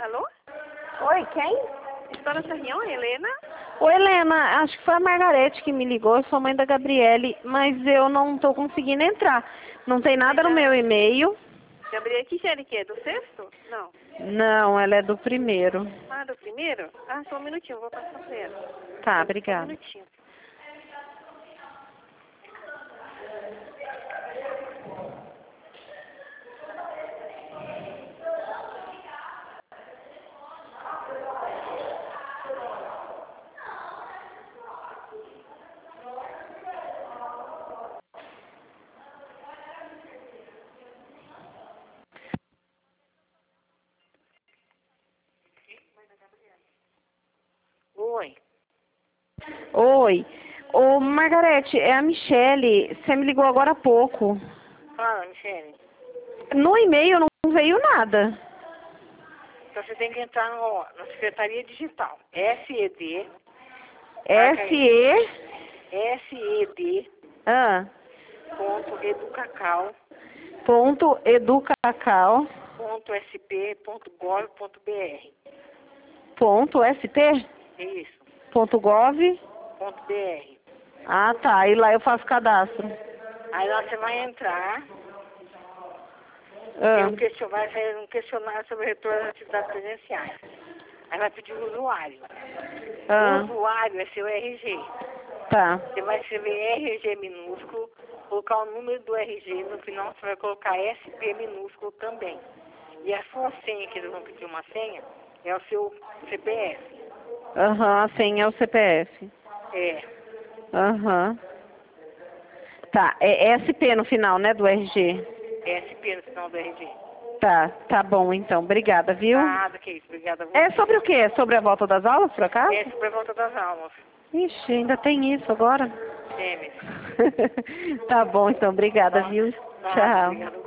Alô? Oi, quem? História Sarrião, Helena? Oi, Helena, acho que foi a Margarete que me ligou, eu sou mãe da Gabriele, mas eu não tô conseguindo entrar. Não tem nada no meu e-mail. Gabriel, que série que é? Do sexto? Não. Não, ela é do primeiro. Ah, do primeiro? Ah, só um minutinho, vou passar pra ela. Tá, Só um obrigada. minutinho. Oi. Oi. Ô, Margarete, é a Michele. Você me ligou agora há pouco. Fala, Michele. No e-mail não veio nada. Então você tem que entrar na Secretaria Digital. SED. Marca aí. S-E... SED. Ah, .educacau. ponto educacau. .sp.gov.br. Ponto ST? Isso. Ponto gov? .br. Ah, tá. E lá eu faço cadastro. Aí lá você vai entrar. Ah, Vai sair um questionário sobre o retorno das atividades presenciais. Aí vai pedir o usuário. O ah, usuário é seu RG. tá. Você vai escrever RG minúsculo, colocar o número do RG, no final você vai colocar SP minúsculo também. E a sua senha, que eles vão pedir uma senha, é o seu CPF. Aham, a senha é o CPF. É, Aham. Tá, é SP no final, né, do RG. SP no final do RG. Tá bom então. Obrigada, viu? Nada, que isso, obrigada a você. É sobre o quê? É sobre a volta das aulas, por acaso? É sobre a volta das aulas. Ixi, ainda tem isso agora. Temes. Tá bom então, obrigada, viu? Nada, Tchau. obrigada a você.